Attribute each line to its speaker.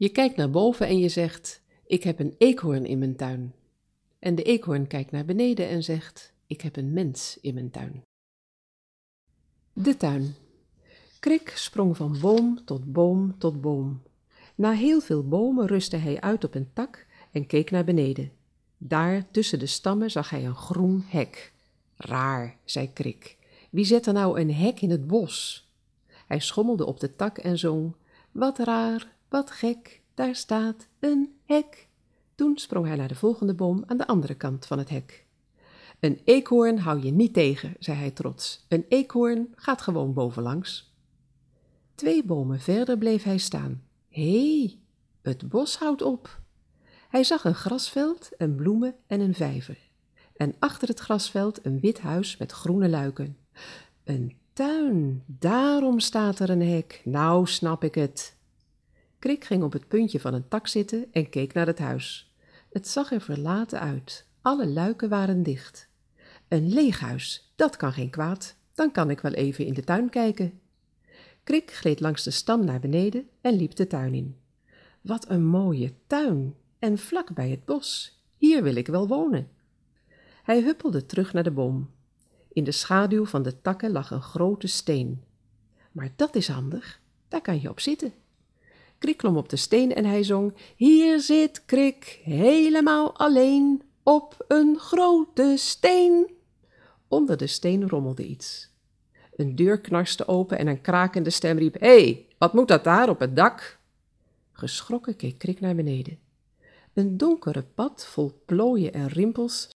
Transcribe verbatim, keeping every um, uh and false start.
Speaker 1: Je kijkt naar boven en je zegt, ik heb een eekhoorn in mijn tuin. En de eekhoorn kijkt naar beneden en zegt, ik heb een mens in mijn tuin. De tuin. Krik sprong van boom tot boom tot boom. Na heel veel bomen rustte hij uit op een tak en keek naar beneden. Daar tussen de stammen zag hij een groen hek. Raar, zei Krik. Wie zet er nou een hek in het bos? Hij schommelde op de tak en zong, wat raar, wat gek, daar staat een hek. Toen sprong hij naar de volgende boom aan de andere kant van het hek. Een eekhoorn hou je niet tegen, zei hij trots. Een eekhoorn gaat gewoon bovenlangs. Twee bomen verder bleef hij staan. Hé, het bos houdt op. Hij zag een grasveld, een bloemen en een vijver. En achter het grasveld een wit huis met groene luiken. Een tuin, daarom staat er een hek. Nou snap ik het. Krik ging op het puntje van een tak zitten en keek naar het huis. Het zag er verlaten uit. Alle luiken waren dicht. Een leeg huis, dat kan geen kwaad. Dan kan ik wel even in de tuin kijken. Krik gleed langs de stam naar beneden en liep de tuin in. Wat een mooie tuin en vlak bij het bos. Hier wil ik wel wonen. Hij huppelde terug naar de boom. In de schaduw van de takken lag een grote steen. Maar dat is handig, daar kan je op zitten. Krik klom op de steen en hij zong, hier zit Krik, helemaal alleen, op een grote steen. Onder de steen rommelde iets. Een deur knarste open en een krakende stem riep, hé, hey, wat moet dat daar op het dak? Geschrokken keek Krik naar beneden. Een donkere pad vol plooien en rimpels